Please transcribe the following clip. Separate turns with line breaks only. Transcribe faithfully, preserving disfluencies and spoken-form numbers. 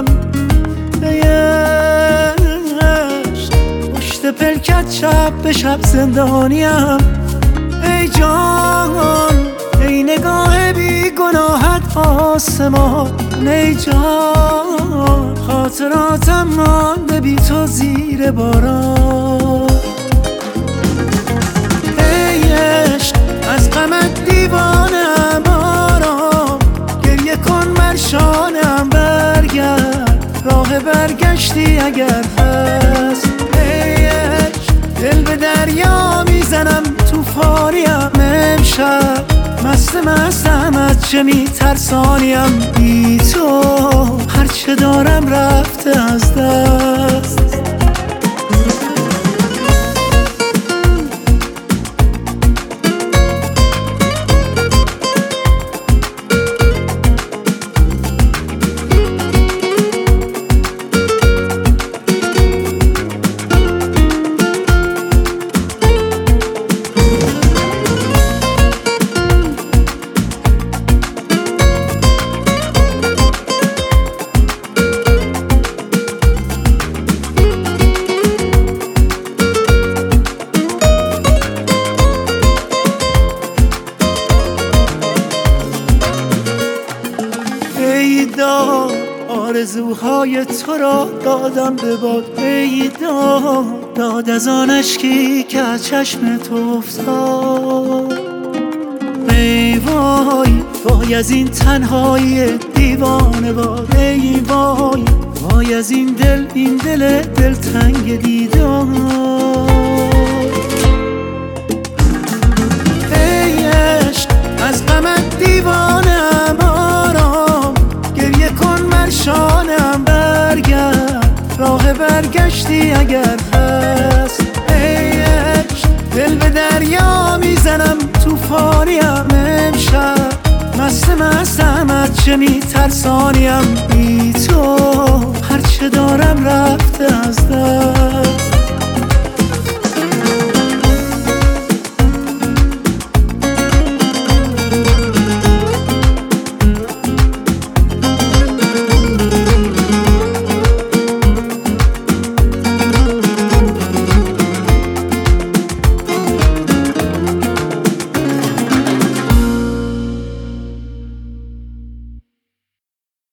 بهشت پشت پلکت شب به شب زندانیم. ای جان ای نگاه بی گناهت آسمان، ای جان خاطراتم مانده بی تو زیر باران. ای عشق از غمت دیوانم آرام، گریه کن بر شانم برگرد، راه برگشتی اگر هست. ای عشق دل به دریا میزنم توفانیم، امشب مست مستم از چه میترسانیم. بی تو هرچه دارم رفته از دست. ای داد آرزوهای تو را دادم به باد، ای داد داد از آن اشکی که از چشم تو افتاد. ای وای وای از این تنهایی دیوانه باد، ای وای وای از این دل این دل دلتنگ دیدار. ای عشق از غمت دیوانم آرام، گریه کن بر شانم برگرد، راه برگشتی اگر هست. ای عشق دل به دریا میزنم توفانیم، امشب مست مستم از چه میترسانیم. بی تو